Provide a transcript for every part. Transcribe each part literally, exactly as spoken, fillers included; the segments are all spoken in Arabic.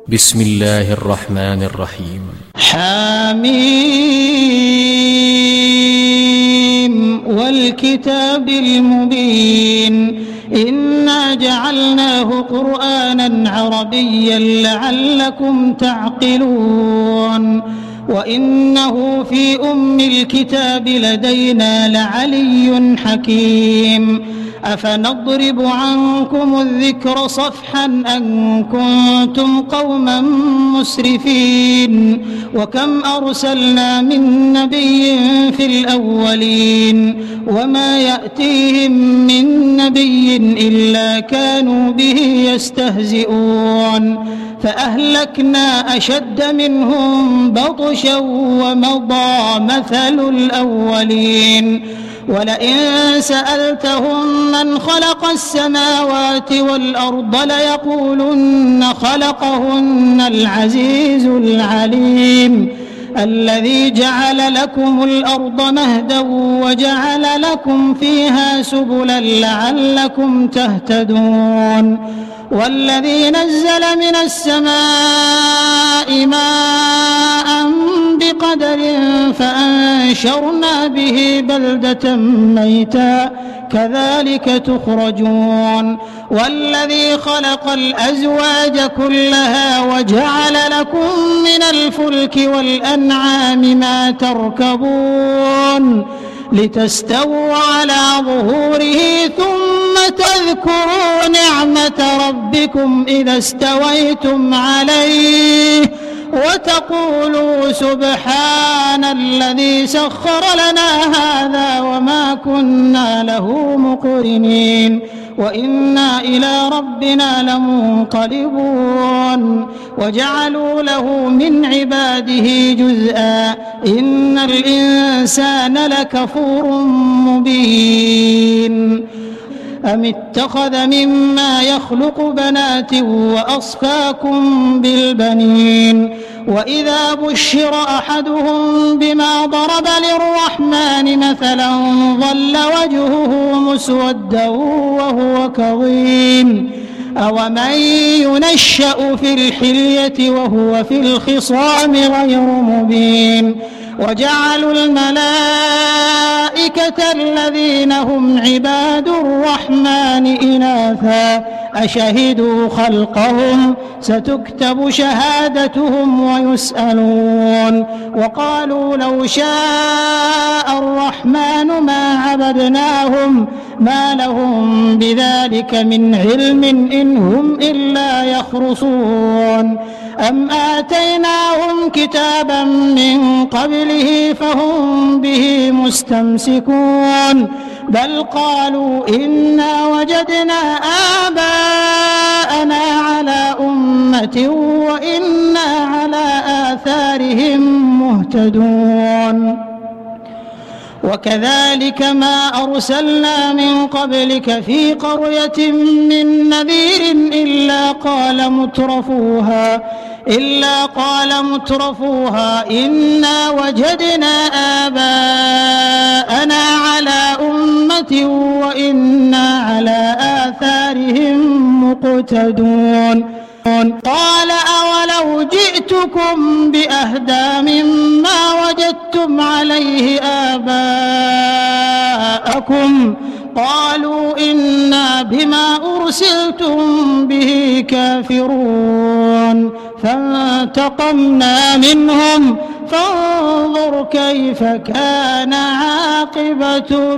بسم الله الرحمن الرحيم. حميم والكتاب المبين إنا جعلناه قرآنا عربيا لعلكم تعقلون وإنه في أم الكتاب لدينا لعلي حكيم أفنضرب عنكم الذكر صفحا أن كنتم قوما مسرفين وكم أرسلنا من نبي في الأولين وما يأتيهم من نبي إلا كانوا به يستهزئون فأهلكنا أشد منهم بطشا ومضى مثل الأولين ولئن سألتهم من خلق السماوات والأرض ليقولن خلقهن العزيز العليم الذي جعل لكم الأرض مهدا وجعل لكم فيها سبلا لعلكم تهتدون والذي نزل من السماء ماء بقدر فأنشرنا به بلدة ميتا كذلك تخرجون والذي خلق الأزواج كلها وجعل لكم من الفلك والأنعام ما تركبون لتستووا على ظهوره ثم تذكروا نعمة ربكم إذا استويتم عليه وتقولوا سبحان الذي سخر لنا هذا وما كنا له مقرنين وإنا إلى ربنا لمنقلبون وجعلوا له من عباده جزءا إن الإنسان لكفور مبين أم اتخذ مما يخلق بنات وأصفاكم بالبنين وإذا بشر أحدهم بما ضرب للرحمن مثلا ظل وجهه مسودا وهو كظيم أومن ينشأ في الحلية وهو في الخصام غير مبين وجعلوا الملائكة الذين هم عباد الرحمن إناثا أشهدوا خلقهم ستكتب شهادتهم ويسألون وقالوا لو شاء الرحمن ما عبدناهم ما لهم بذلك من علم إن هم إلا يخرصون أم آتيناهم كتابا من قبله فهم به مستمسكون بل قالوا إنا وجدنا آباءنا على أمة وإنا على آثارهم مهتدون وكذلك ما أرسلنا من قبلك في قرية من نذير إلا قال مترفوها إلا قال مترفوها إنا وجدنا آباءنا على أمة وإنا على آثارهم مقتدون قال أولو جئتكم بأهدى مما وجدتم عليه آباءكم قالوا إنا بما أرسلتم به كافرون فانتقمنا منهم فانظر كيف كان عاقبة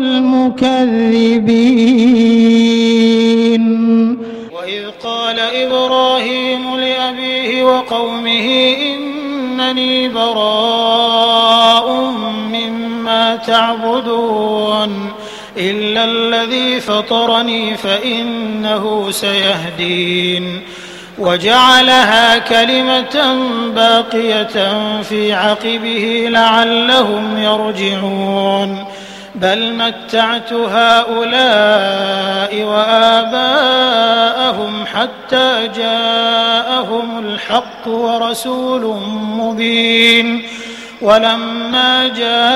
المكذبين وإذ قال إبراهيم لأبيه وقومه إنني براء مما تعبدون إلا الذي فطرني فإنه سيهدين وجعلها كلمة باقية في عقبه لعلهم يرجعون بل متعت هؤلاء وآباءهم حتى جاءهم الحق ورسول مبين ولما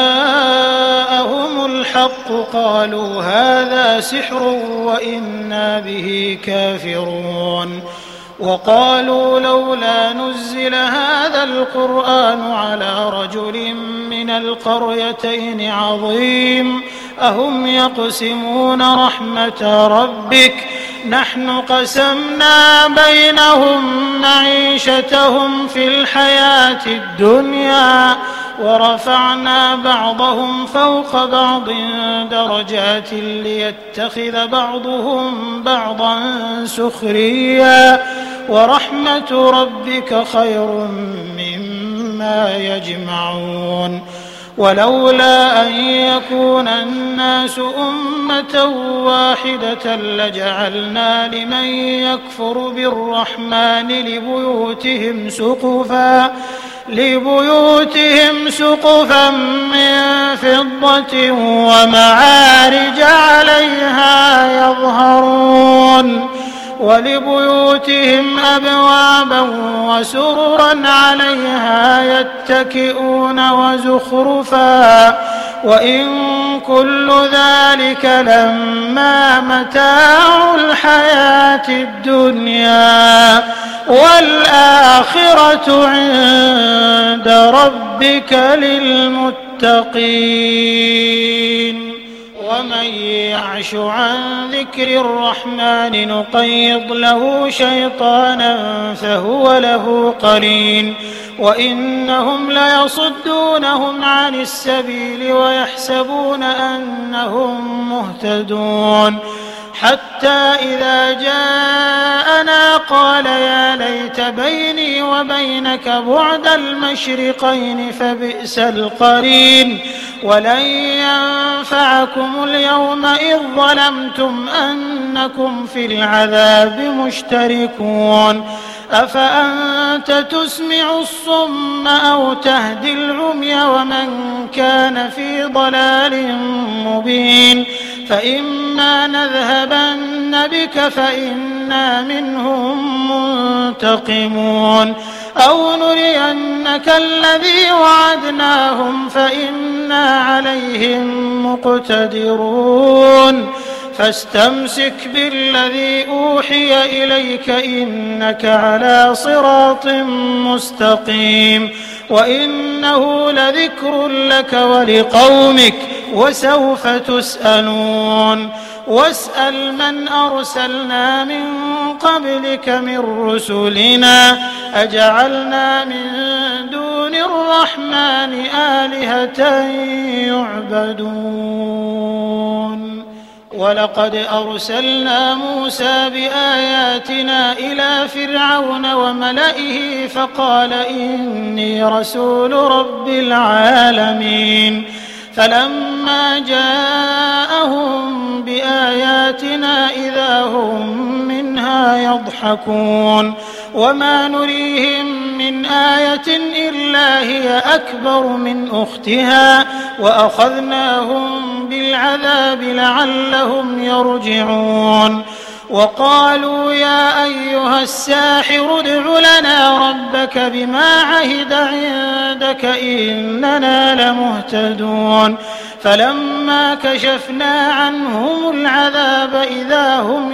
جاءهم الحق قالوا هذا سحر وإنا به كافرون وقالوا لولا نزل هذا القرآن على رجل من القريتين عظيم أهم يقسمون رحمة ربك نحن قسمنا بينهم معيشتهم في الحياة الدنيا ورفعنا بعضهم فوق بعض درجات ليتخذ بعضهم بعضا سخريا ورحمة ربك خير مما يجمعون ولولا أن يكون الناس أمة واحدة لجعلنا لمن يكفر بالرحمن لبيوتهم سقفا لبيوتهم سقفا من فضة ومعارج عليها يظهرون ولبيوتهم أبوابا وسررا عليها يتكئون وزخرفا وإن كل ذلك لما متاع الحياة الدنيا والآخرة عند ربك للمتقين ومن يعش عن ذكر الرحمن نقيض له شيطانا فهو له قرين وإنهم ليصدونهم عن السبيل ويحسبون أنهم مهتدون حتى إذا جاءنا قال يا ليت بيني وبينك بعد المشرقين فبئس القرين ولن ينفعكم اليوم إذ ظلمتم أنكم في العذاب مشتركون أفأنت تسمع الصم أو تهدي العمي ومن كان في ضلال مبين فإما نذهبن بك فإنا منهم منتقمون أو نرينك الذي وعدناهم فإنا عليهم مقتدرون فاستمسك بالذي أوحي إليك إنك على صراط مستقيم وإنه لذكر لك ولقومك وسوف تسألون واسأل من أرسلنا من قبلك من رسلنا أجعلنا من دون الرحمن آلهة يعبدون ولقد أرسلنا موسى بآياتنا إلى فرعون وملئه فقال إني رسول رب العالمين فلما جاءهم بآياتنا إذا هم منها يضحكون وما نريهم من آية إلا هي أكبر من أختها وأخذناهم بالعذاب لعلهم يرجعون وقالوا يا أيها الساحر ادع لنا ربك بما عهد عندك إننا لمهتدون فلما كشفنا عنهم العذاب إذا هم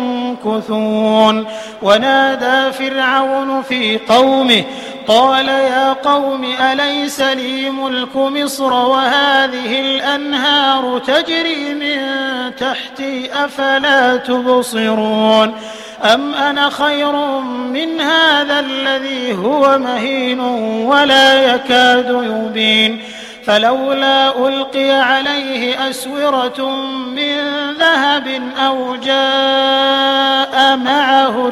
ينكثون ونادى فرعون في قومه قال يا قوم أليس لي ملك مصر وهذه الأنهار تجري من تحتي أفلا تبصرون أم أنا خير من هذا الذي هو مهين ولا يكاد يبين فلولا ألقي عليه أسورة من ذهب أو جاء معه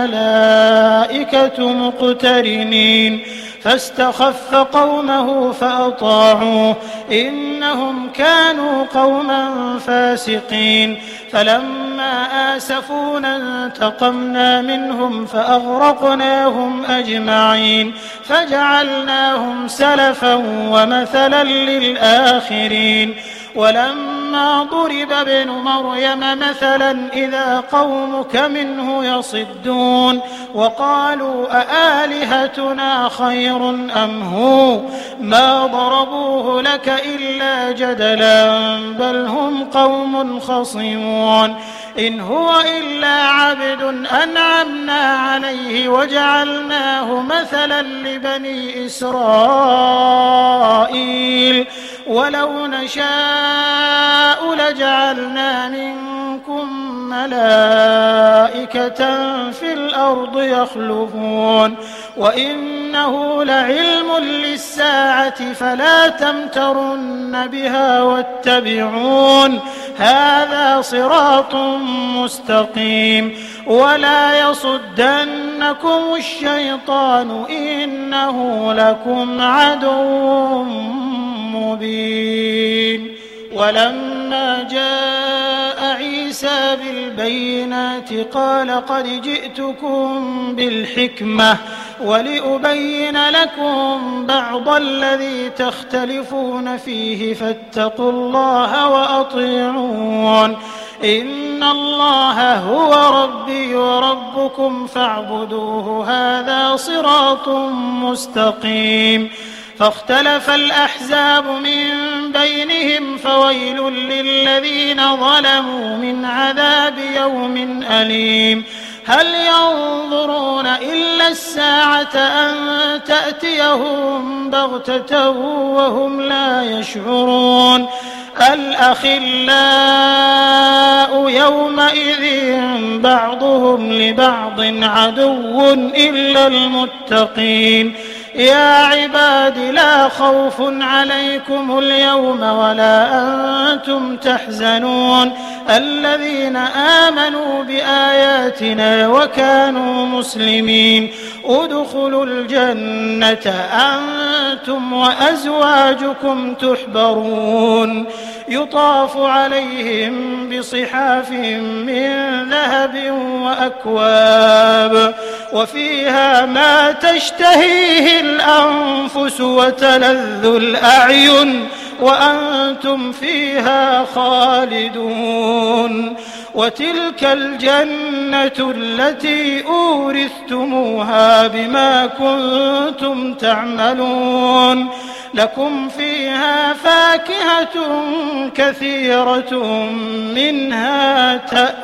الملائكة مقترنين فاستخف قومه فأطاعوه إنهم كانوا قوما فاسقين فلما آسفونا انتقمنا منهم فأغرقناهم أجمعين فجعلناهم سلفا ومثلا للآخرين ولما ضرب ابن مريم مثلا إذا قومك منه يصدون وقالوا أآلهتنا خير أم هو ما ضربوه لك إلا جدلا بل هم قوم خصمون إن هو إلا عبد أنعمنا عليه وجعلناه مثلا لبني إسرائيل ولو نشاء لجعلنا منكم ملائكة في الأرض يخلفون وإنه لعلم للساعة فلا تمترن بها واتبعون هذا صراط مستقيم ولا يصدنكم الشيطان إنه لكم عدو مبين. ولما جاء عيسى بالبينات قال قد جئتكم بالحكمة ولأبين لكم بعض الذي تختلفون فيه فاتقوا الله وأطيعون إن الله هو ربي وربكم فاعبدوه هذا صراط مستقيم. فاختلف الأحزاب من بينهم فويل للذين ظلموا من عذاب يوم أليم. هل ينظرون إلا الساعة أن تأتيهم بغتة وهم لا يشعرون الأخلاء يومئذ بعضهم لبعض عدو إلا المتقين. يا عباد لا خوف عليكم اليوم ولا أنتم تحزنون الذين آمنوا بآياتنا وكانوا مسلمين ادخلوا الجنة أنتم وأزواجكم تحبرون يطاف عليهم بصحاف من ذهب وأكواب وفيها ما تشتهيه الأنفس وتلذ الأعين وأنتم فيها خالدون. وتلك الجنة التي أورثتموها بما كنتم تعملون لكم فيها فاكهة كثيرة منها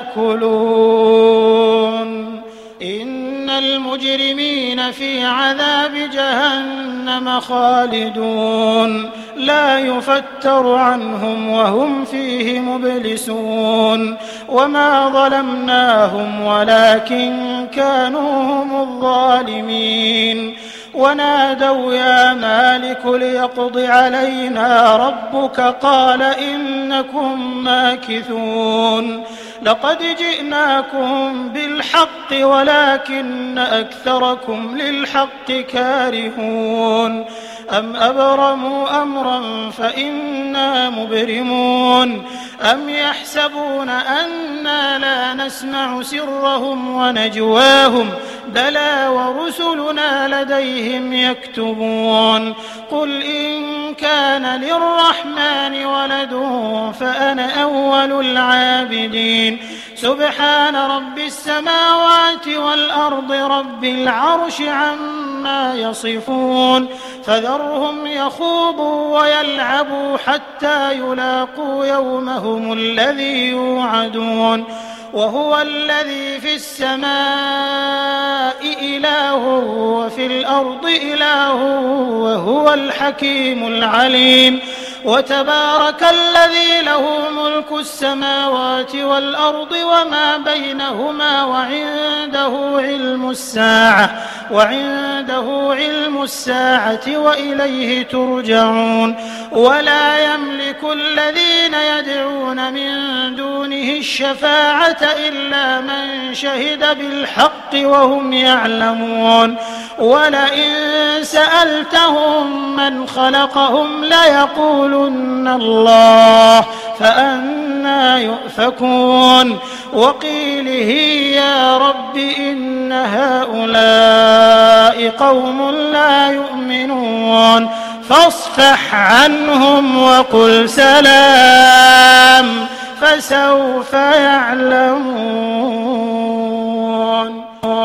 تأكلون. إن المجرمين في عذاب جهنم خالدون لا يفتر عنهم وهم فيه مبلسون. وما ظلمناهم ولكن كانوا هم الظالمين. ونادوا يا مالك ليقض علينا ربك قال إنكم ماكثون لقد جئناكم بالحق ولكن أكثركم للحق كارهون. أم أبرموا أمرا فإنا مبرمون أم يحسبون أنا لا نسمع سرهم ونجواهم بلى ورسلنا لديهم يكتبون. قل إن كان للرحمن ولد فأنا أول العابدين سبحان رب السماوات والأرض رب العرش عما يصفون فذرهم يخوضوا ويلعبوا حتى يلاقوا يومهم الذي يوعدون. وهو الذي في السماء إله وفي الأرض إله وهو الحكيم العليم. وتبارك الذي له ملك السماوات والأرض وما بينهما وعنده علم الساعة وعنده علم الساعة وإليه ترجعون. ولا يملك الذين يدعون من دونه الشفاعة إلا من شهد بالحق وهم يعلمون. ولئن سألتهم من خلقهم ليقولن الله فأنى يؤفكون. وقيله يا رب إن هؤلاء قوم لا يؤمنون فاصفح عنهم وقل سلام فسوف يعلمون.